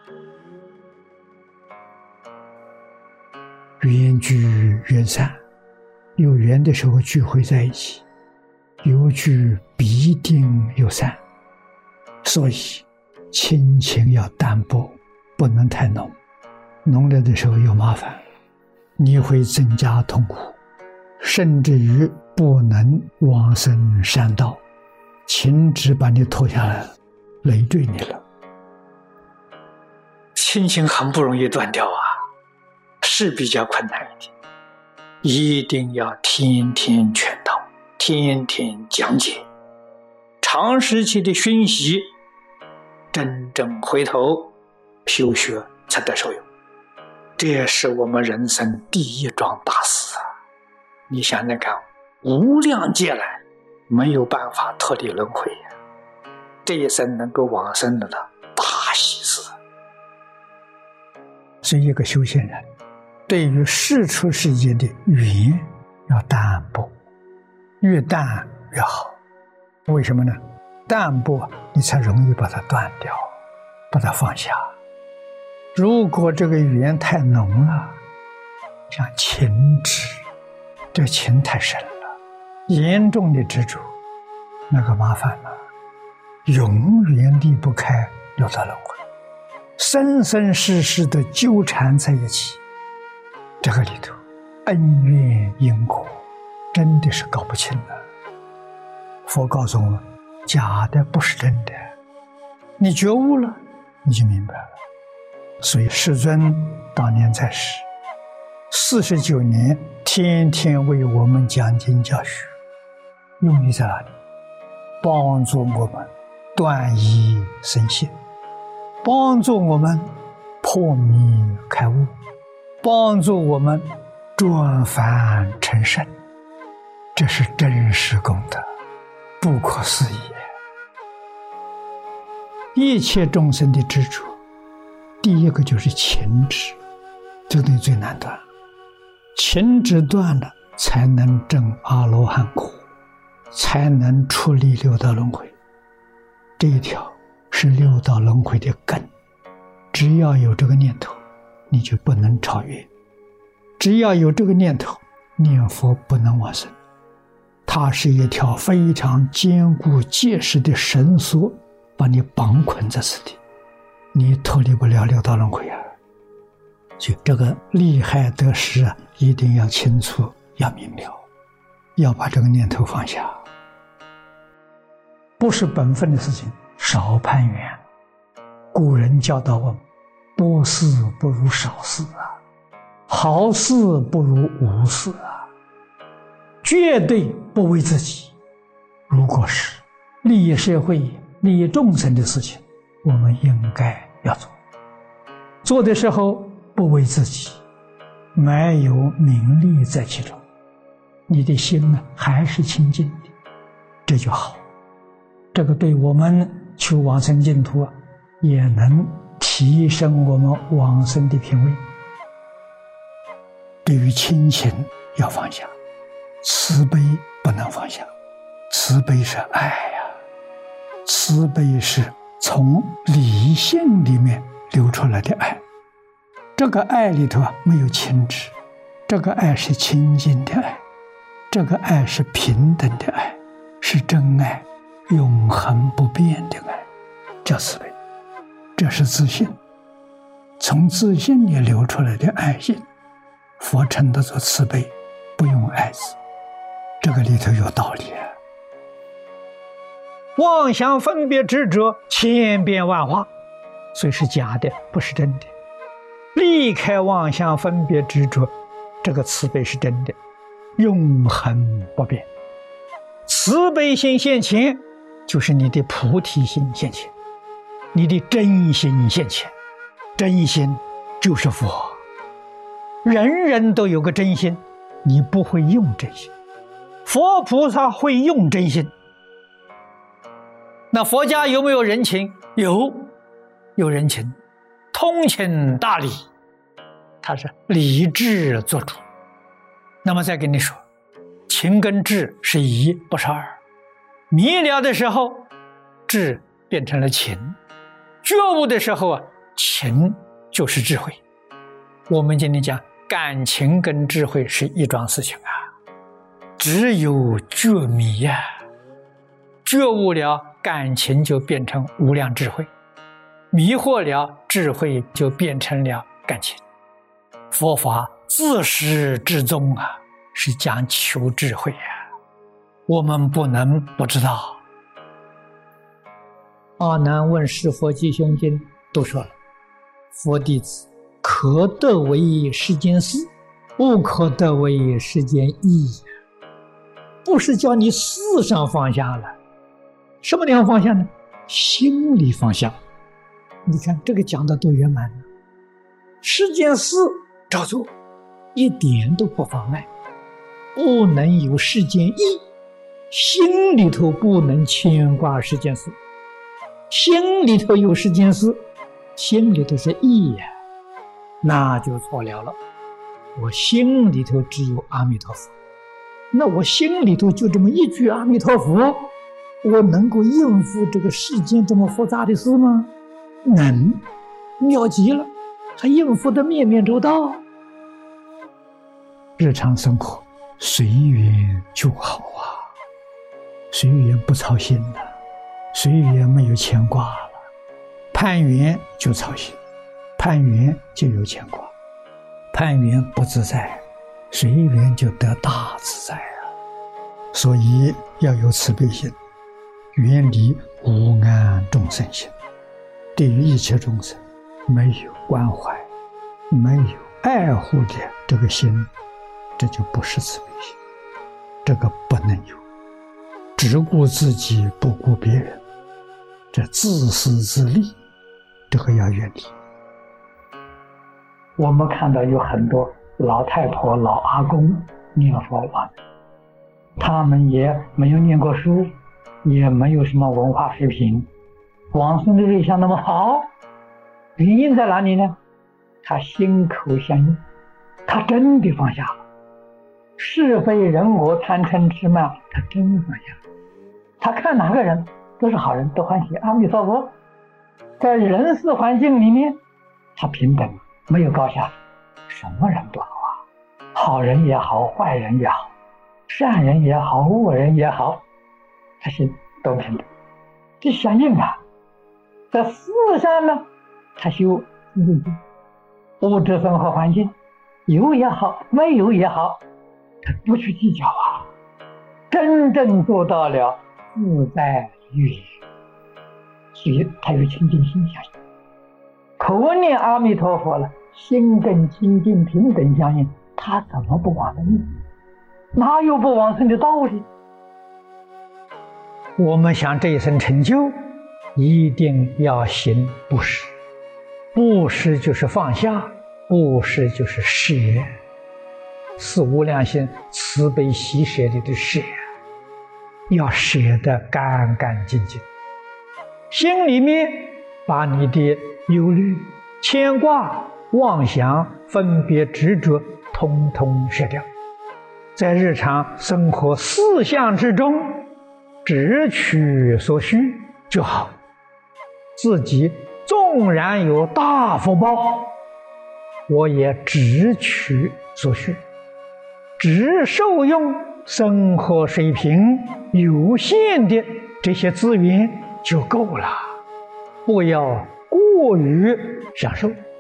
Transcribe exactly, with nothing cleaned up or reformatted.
缘聚缘散，有缘的时候聚会在一起，有聚必定有散，所以亲情要淡薄，不能太浓，浓了的时候有麻烦，你会增加痛苦，甚至于不能往生善道，情执把你拖下来了，累赘你了。 亲情很不容易断掉啊，是比较困难一点，一定要天天劝导，天天讲解，长时期的熏习，真正回头修学才得受用。这是我们人生第一桩大事啊！你想想看，无量劫来没有办法脱离轮回呀、啊，这一生能够往生的大喜事。 是一个修行人对于世出世间的缘要淡薄，越淡越好。为什么呢？淡薄你才容易把它断掉，把它放下。如果这个缘太浓了，像情执，这情太深了，严重的执着，那个麻烦了，永远离不开六道轮回，生生世世的纠缠在一起，这个里头恩怨因果真的是搞不清了。佛告诉我们，假的不是真的，你觉悟了你就明白了。所以世尊当年在世四十九年，天天为我们讲经教学，用意在哪里？帮助我们断疑生信，帮助我们破迷开悟，帮助我们转凡成圣，这是真实功德，不可思议。一切众生的执着，第一个就是情执，这个最难断，情执断了，才能证阿罗汉果，才能出离六道轮回。这一条是六道轮回的根，只要有这个念头，你就不能超越；只要有这个念头，念佛不能往生。它是一条非常坚固结实的绳索，把你绑捆在此地，你脱离不了六道轮回啊！就这个利害得失啊，一定要清楚，要明了，要把这个念头放下。不是本分的事情，少攀缘。古人教导我们，多事不如少事啊，好事不如无事啊，绝对不为自己。如果是利益社会、利益众生的事情，我们应该要做。做的时候不为自己，没有名利在其中，你的心呢还是清净的，这就好。这个对我们求往生净土啊，也能提升我们往生的品位。对于亲情要放下，慈悲不能放下。慈悲是爱呀、啊，慈悲是从理性里面流出来的爱。这个爱里头啊没有情执，这个爱是清净的爱，这个爱是平等的爱，是真爱，永恒不变的爱，叫慈悲。这是自信，从自信里流出来的爱心，佛称得做慈悲，不用爱字，这个里头有道理啊。妄想分别执着千变万化，所以是假的，不是真的。离开妄想分别执着，这个慈悲是真的，永恒不变。慈悲心现前，就是你的菩提心现前，你的真心现前。真心就是佛，人人都有个真心，你不会用真心，佛菩萨会用真心。那佛家有没有人情？有，有人情，通情达理，它是理智做主。那么再跟你说，情跟智是一，不是二。迷了的时候，智变成了情；觉悟的时候啊， 情就是智慧。我们今天讲感情跟智慧是一桩事情啊，只有觉迷呀、啊，觉悟了，感情就变成无量智慧；迷惑了，智慧就变成了感情。佛法自始至终啊，是讲求智慧啊，我们不能不知道。阿难问世佛及兄经都说了，佛弟子可得为世间事，不可得为世间义。不是叫你事上放下了，什么地方放下呢？心里放下。你看这个讲的多圆满呢！世间事照做，一点都不妨碍，不能有世间义，心里头不能牵挂世间事。心里头有世间事，心里头是义呀、啊，那就错了了。我心里头只有阿弥陀佛，那我心里头就这么一句阿弥陀佛，我能够应付这个世间这么复杂的事吗？能，妙极了，还应付得面面周到。日常生活随缘就好啊，随缘不操心了，随缘没有牵挂了，攀缘就操心，攀缘就有牵挂，攀缘不自在，随缘就得大自在啊。所以要有慈悲心，远离无安众生心，对于一切众生没有关怀，没有爱护的这个心，这就不是慈悲心，这个不能有。只顾自己不顾别人，这自私自利，这个要远离。我们看到有很多老太婆老阿公念佛往生，他们也没有念过书，也没有什么文化水平，往生的瑞相那么好，原因在哪里呢？他心口相应，他真的放下了是非人我贪嗔痴慢，他真放下了。他看哪个人都是好人，都欢喜阿弥陀佛。在人事环境里面，他平等，没有高下，什么人都好啊，好人也好，坏人也好，善人也好，恶人也好，他心都平等，这相应啊。在事上呢，他修自己物质生活环境，有也好，没有也好，他不去计较啊，真正做到了自在语，所以他有清净心相应，口念阿弥陀佛了，心跟清净平等相应，他怎么不往生？哪有不往生的道理？我们想这一生成就，一定要行布施。布施就是放下，布施就是舍，是无量心慈悲喜舍里的舍，要舍得干干净净。心里面把你的忧虑、牵挂、妄想、分别、执着通通舍掉，在日常生活事项之中只取所需就好。自己纵然有大福报，我也只取所需，只受用生活水平有限的这些资源就够了，不要过于享受。